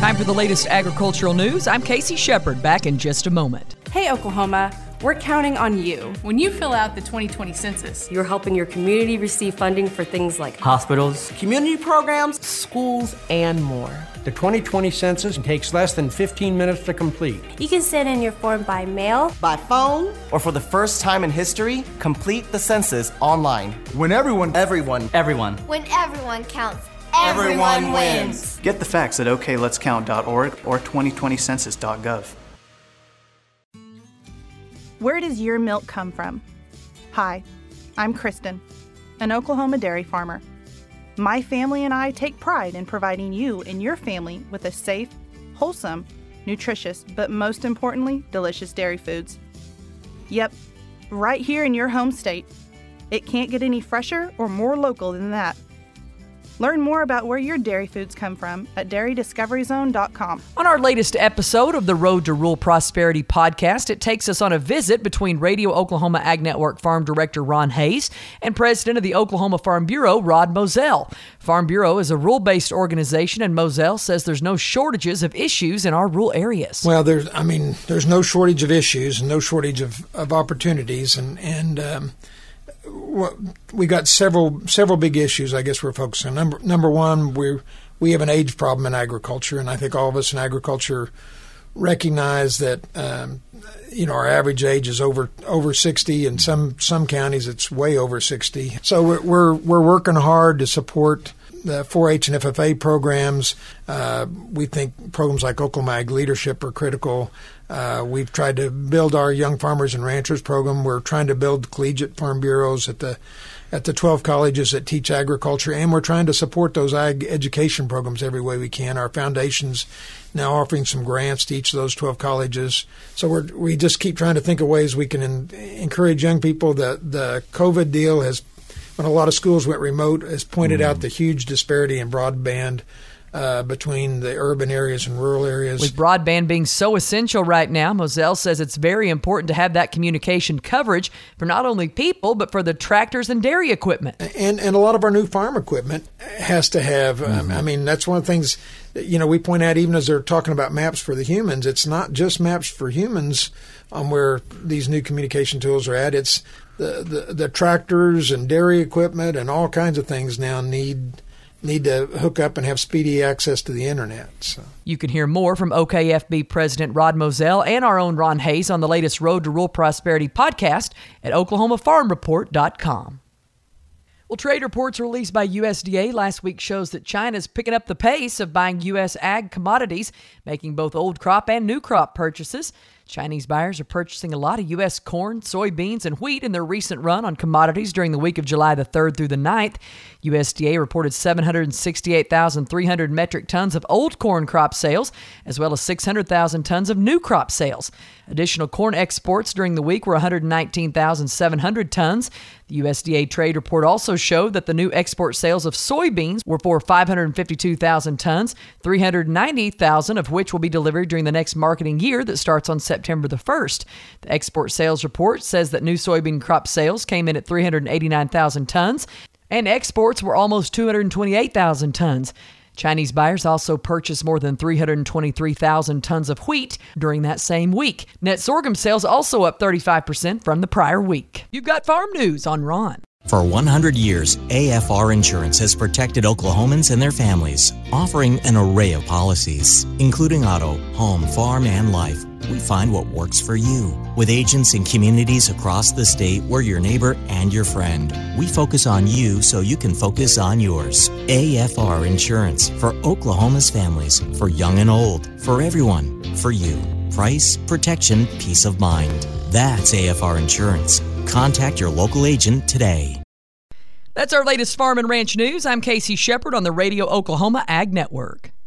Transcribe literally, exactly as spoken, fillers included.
Time for the latest agricultural news. I'm Casey Shepard, back in just a moment. Hey, Oklahoma, we're counting on you. When you fill out the twenty twenty census, you're helping your community receive funding for things like hospitals, community programs, schools, and more. The twenty twenty census takes less than fifteen minutes to complete. You can send in your form by mail, by phone, or for the first time in history, complete the census online. When everyone, everyone, everyone, when everyone counts, everyone, everyone wins. Get the facts at o k lets count dot org or twenty twenty census dot gov. Where does your milk come from? Hi, I'm Kristen, an Oklahoma dairy farmer. My family and I take pride in providing you and your family with a safe, wholesome, nutritious, but most importantly, delicious dairy foods. Yep, right here in your home state. It can't get any fresher or more local than that. Learn more about where your dairy foods come from at dairy discovery zone dot com. On our latest episode of the Road to Rural Prosperity podcast, it takes us on a visit between Radio Oklahoma Ag Network Farm Director Ron Hayes and President of the Oklahoma Farm Bureau, Rod Moselle. Farm Bureau is a rural-based organization, and Moselle says there's no shortages of issues in our rural areas. Well, there's, I mean, there's no shortage of issues and no shortage of, of opportunities, and and um, we got several several big issues. I guess we're focusing on. Number number one, we we have an age problem in agriculture, and I think all of us in agriculture recognize that um, you know our average age is over over sixty. In some some counties, it's way over sixty. So we're we're, we're working hard to support the four H and F F A programs. Uh, we think programs like Oklahoma Ag Leadership are critical. Uh, we've tried to build our Young Farmers and Ranchers program. We're trying to build collegiate farm bureaus at the at the twelve colleges that teach agriculture, and we're trying to support those ag education programs every way we can. Our foundation's now offering some grants to each of those twelve colleges. So we're, we just keep trying to think of ways we can in, encourage young people. The, the COVID deal has, when a lot of schools went remote, has pointed mm-hmm. out the huge disparity in broadband Uh, between the urban areas and rural areas. With broadband being so essential right now, Moselle says it's very important to have that communication coverage for not only people, but for the tractors and dairy equipment. And and a lot of our new farm equipment has to have, mm-hmm. um, I mean, that's one of the things, you know, we point out even as they're talking about maps for the humans, it's not just maps for humans on where these new communication tools are at. It's the, the, the tractors and dairy equipment and all kinds of things now need need to hook up and have speedy access to the internet. So. You can hear more from O K F B President Rod Moselle and our own Ron Hayes on the latest Road to Rural Prosperity podcast at oklahoma farm report dot com. Well, trade reports released by U S D A last week shows that China's picking up the pace of buying U S ag commodities, making both old crop and new crop purchases. Chinese buyers are purchasing a lot of U S corn, soybeans, and wheat in their recent run on commodities during the week of July the third through the ninth. U S D A reported seven hundred sixty-eight thousand three hundred metric tons of old corn crop sales, as well as six hundred thousand tons of new crop sales. Additional corn exports during the week were one hundred nineteen thousand seven hundred tons. The U S D A trade report also showed that the new export sales of soybeans were for five hundred fifty-two thousand tons, three hundred ninety thousand of which will be delivered during the next marketing year that starts on September the first. The export sales report says that new soybean crop sales came in at three hundred eighty-nine thousand tons, and exports were almost two hundred twenty-eight thousand tons. Chinese buyers also purchased more than three hundred twenty-three thousand tons of wheat during that same week. Net sorghum sales also up thirty-five percent from the prior week. You've got farm news on Ron. For one hundred years, A F R Insurance has protected Oklahomans and their families, offering an array of policies, including auto, home, farm, and life. We find what works for you. With agents in communities across the state, we're your neighbor and your friend. We focus on you so you can focus on yours. A F R Insurance, for Oklahoma's families, for young and old, for everyone, for you. Price, protection, peace of mind. That's A F R Insurance. Contact your local agent today. That's our latest Farm and Ranch news. I'm Casey Shepard on the Radio Oklahoma Ag Network.